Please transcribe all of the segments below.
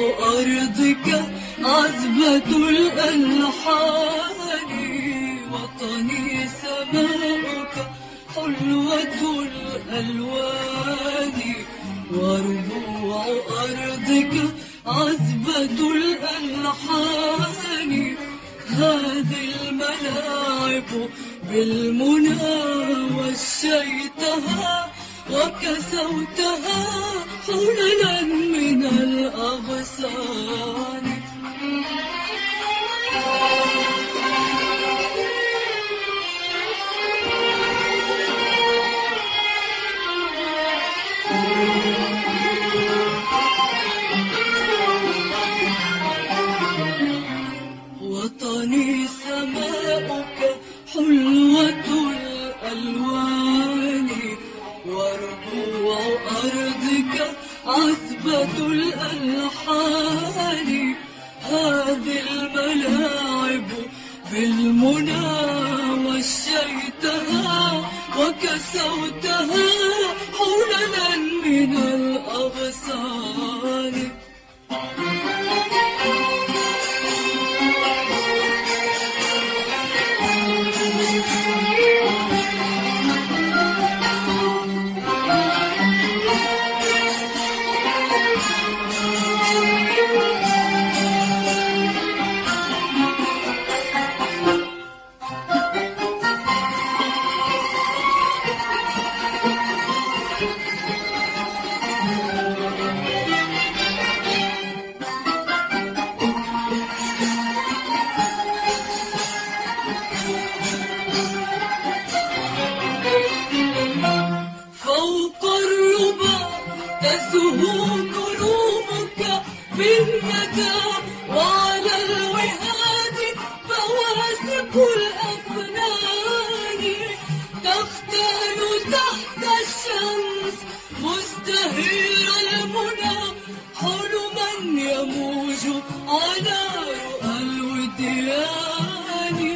أرضك عذبة الألحان، وطني سماؤك حلوة الألوان، وربوع أرضك عذبة الألحان. هذه الملاعب بالمنى وشيتها وكسوتها حللا من الأغصان. وطني سماؤك حلوة الألوان، وربوع أرضك عذبة الألحان. هذه الملاعب بالمنى وشيتها وكسوتها حللا من الأغصان. فوق الربا تزهو كرومك بالندى، وعلى الوهاد بواسق الأفنان. تختال تحت الشمس مزدهر المنى، حلما يموج على رؤى الوديان.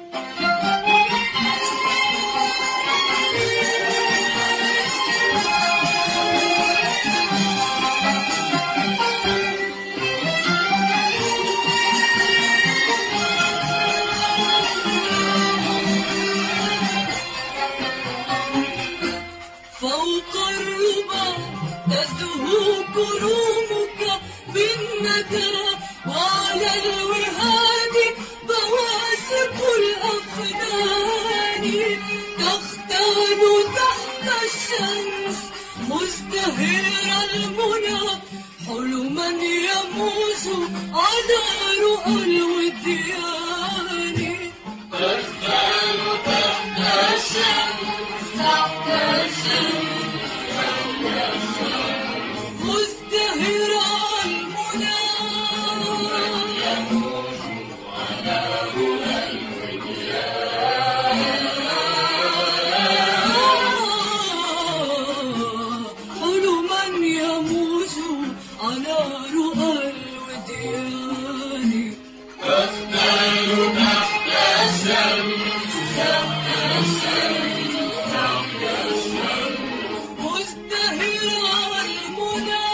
فوق الربا تزهو كرومك بالندى، وعلى الوهاد بواسق الأفنان. تختال تحت الشمس مزدهر المنى، حلما يموج على رؤى الوديان. تختال تحت الشمس مزدهر المنى، يموج على رؤى الوديان. حلما يموج على رؤى الوديان. تختال تحت الشمس مزدهر المنى،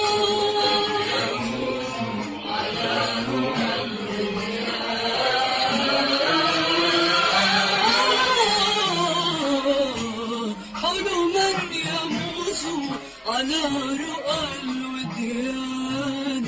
على رؤى الوديان. حلما يموج على رؤى الوديان.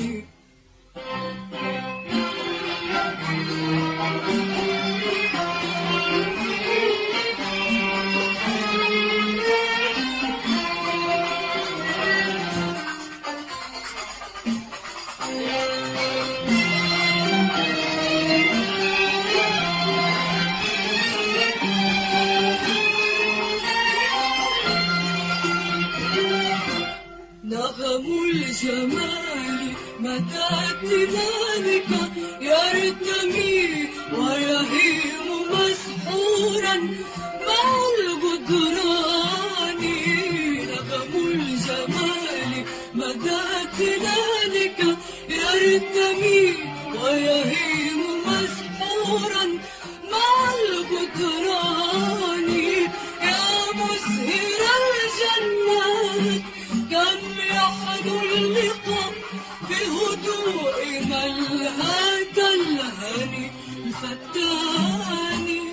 نغم الجمال مدى اتلالك يرتمي ويهيم مسحورا مع الغدران. نغم الجمال مدى اتلالك يرتمي ويهيم مسحورا مع الغدران. يا مسهر الجنات كم يحلو اللقاء بهدوء بهدوء ملهاك الهني الفتاني.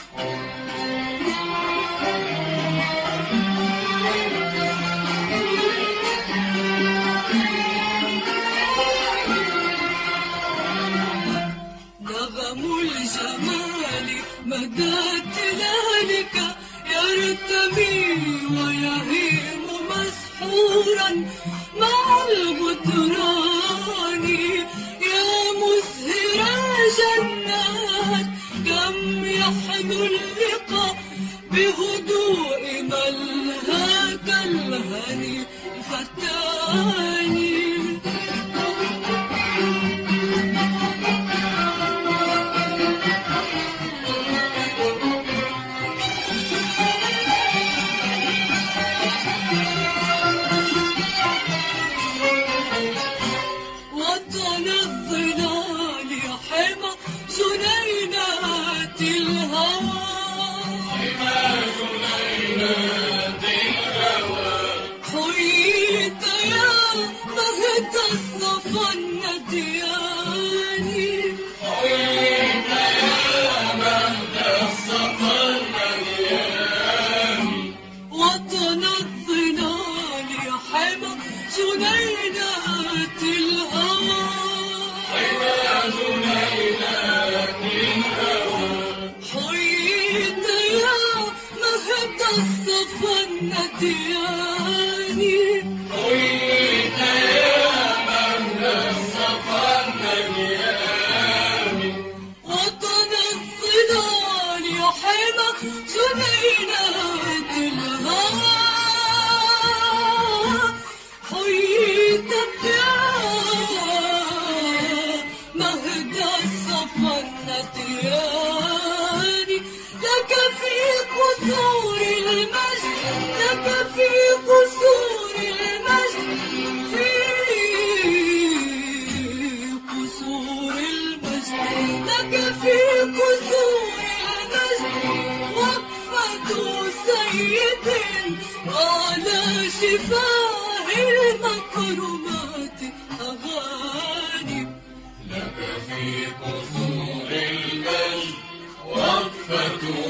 نغم الجمال مدى تلالك يرتمي ويهيم مسحورا مع الغدران. يا مزهر الجنات كم يحلو اللقاء بهدوء ملهاك الهني الفتاني. وطن الظلال حمى جنينات الهوى، حييت يا مهد الصفا النديان. وطن الظلال حمى جنينات الهوى، حييت يا مهد الصفا النديان. وطن الظلال حمى جنينات الهوى، حييت يا مهد الصفا النديان. لك في قصور المجد، لك في قصور المجد، في قصور المجد، لك في قصور المجد وقفة سيد على شفاه المكرمات أغاني. لك في قصور المجد وقفة